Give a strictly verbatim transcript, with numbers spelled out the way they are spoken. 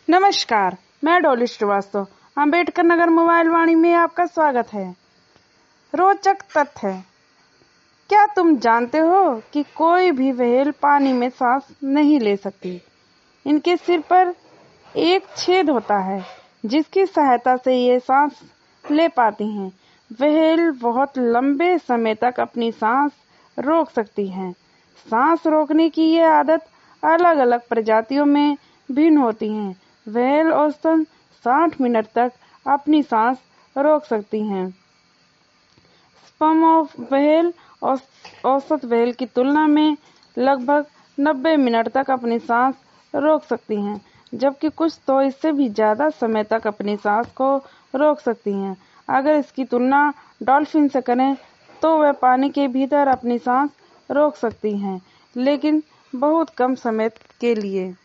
नमस्कार, मैं Dolly Srivastava. Ambedkar Nagar mobile Vani में आपका स्वागत है। रोचक तथ्य। क्या तुम जानते हो कि कोई भी व्हेल पानी में सांस नहीं ले सकती? इनके सिर पर एक छेद होता है जिसकी सहायता से ये सांस ले पाती हैं। व्हेल बहुत लंबे समय तक अपनी सांस रोक सकती हैं। सांस रोकने की ये आदत अलग अलग प्रजातियों में भिन्न होती है। व्हेल औसतन साठ मिनट तक अपनी सांस रोक सकती हैं। स्पर्म ऑफ व्हेल औसत व्हेल की तुलना में लगभग नब्बे मिनट तक अपनी सांस रोक सकती हैं, जबकि कुछ तो इससे भी ज्यादा समय तक अपनी सांस को रोक सकती हैं। अगर इसकी तुलना डॉल्फिन से करें तो वह पानी के भीतर अपनी सांस रोक सकती हैं, लेकिन बहुत कम समय के लिए।